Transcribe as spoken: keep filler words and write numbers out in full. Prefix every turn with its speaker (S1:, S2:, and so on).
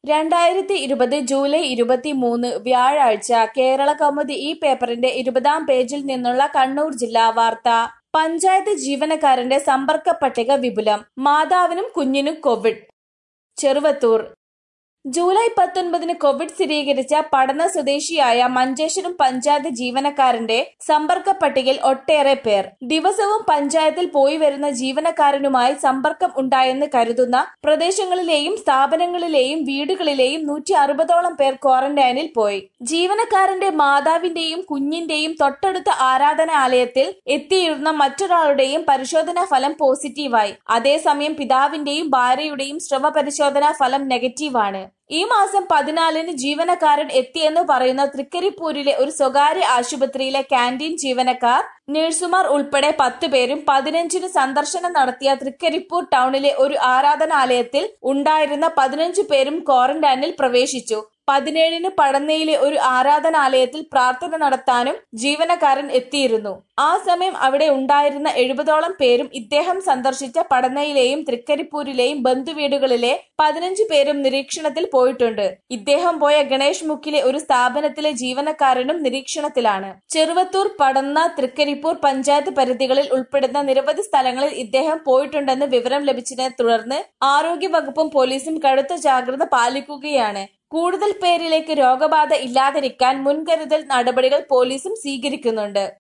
S1: രണ്ടായിരത്തി ഇരുപത് ജൂലൈ ഇരുപത്തിമൂന്ന് വ്യാഴാഴ്ച കേരളകൗമുദി ഈ പേപ്പറിന്റെ ഇരുപതാം പേജിൽ നിന്നുള്ള കണ്ണൂർ ജില്ലാ വാർത്ത. പഞ്ചായത്ത് ജീവനക്കാരന്റെ സമ്പർക്ക പട്ടിക വിപുലം. മാതാവിനും കുഞ്ഞിനും കോവിഡ്. ചെറുവത്തൂർ. ജൂലൈ പത്തൊൻപതിന് കോവിഡ് സ്ഥിരീകരിച്ച പടന്ന സ്വദേശിയായ മഞ്ചേശ്വരം പഞ്ചായത്ത് ജീവനക്കാരന്റെ സമ്പർക്ക പട്ടികയിൽ ഒട്ടേറെ പേർ. ദിവസവും പഞ്ചായത്തിൽ പോയി വരുന്ന ജീവനക്കാരനുമായി സമ്പർക്കം ഉണ്ടായെന്ന് കരുതുന്ന പ്രദേശങ്ങളിലെയും സ്ഥാപനങ്ങളിലെയും വീടുകളിലെയും നൂറ്റി അറുപതോളം പേർ ക്വാറന്റൈനിൽ പോയി. ജീവനക്കാരന്റെ മാതാവിന്റെയും കുഞ്ഞിന്റെയും തൊട്ടടുത്ത ആരാധനാലയത്തിൽ എത്തിയിരുന്ന മറ്റൊരാളുടെയും പരിശോധനാ ഫലം പോസിറ്റീവായി. അതേസമയം പിതാവിന്റെയും ഭാര്യയുടെയും സ്രവ പരിശോധനാ ഫലം നെഗറ്റീവാണ്. ഈ മാസം പതിനാലിന് ജീവനക്കാരൻ എത്തിയെന്ന് പറയുന്ന തൃക്കരിപ്പൂരിലെ ഒരു സ്വകാര്യ ആശുപത്രിയിലെ കാന്റീൻ ജീവനക്കാർ, നഴ്സുമാർ ഉൾപ്പെടെ പത്ത് പേരും പതിനഞ്ചിന് സന്ദർശനം നടത്തിയ തൃക്കരിപ്പൂർ ടൗണിലെ ഒരു ആരാധനാലയത്തിൽ ഉണ്ടായിരുന്ന പതിനഞ്ചു പേരും ക്വാറന്റൈനിൽ പ്രവേശിച്ചു. പതിനേഴിന് പടന്നയിലെ ഒരു ആരാധനാലയത്തിൽ പ്രാർത്ഥന നടത്താനും ജീവനക്കാരൻ എത്തിയിരുന്നു. ആ സമയം അവിടെ ഉണ്ടായിരുന്ന എഴുപതോളം പേരും ഇദ്ദേഹം സന്ദർശിച്ച പടന്നയിലെയും തൃക്കരിപ്പൂരിലെയും ബന്ധുവീടുകളിലെ പതിനഞ്ചു പേരും നിരീക്ഷണത്തിൽ പോയിട്ടുണ്ട്. ഇദ്ദേഹം പോയ ഗണേഷ് മുക്കിലെ ഒരു സ്ഥാപനത്തിലെ ജീവനക്കാരനും നിരീക്ഷണത്തിലാണ്. ചെറുവത്തൂർ, പടന്ന, തൃക്കരിപ്പൂർ പഞ്ചായത്ത് പരിധികളിൽ ഉൾപ്പെടുന്ന നിരവധി സ്ഥലങ്ങളിൽ ഇദ്ദേഹം പോയിട്ടുണ്ടെന്ന് വിവരം ലഭിച്ചതിനെ തുടർന്ന് ആരോഗ്യ വകുപ്പും പോലീസും കടുത്ത ജാഗ്രത പാലിക്കുകയാണ്. കൂടുതൽ പേരിലേക്ക് രോഗബാധ ഇല്ലാതിരിക്കാൻ മുൻകരുതൽ നടപടികൾ പോലീസും സ്വീകരിക്കുന്നുണ്ട്.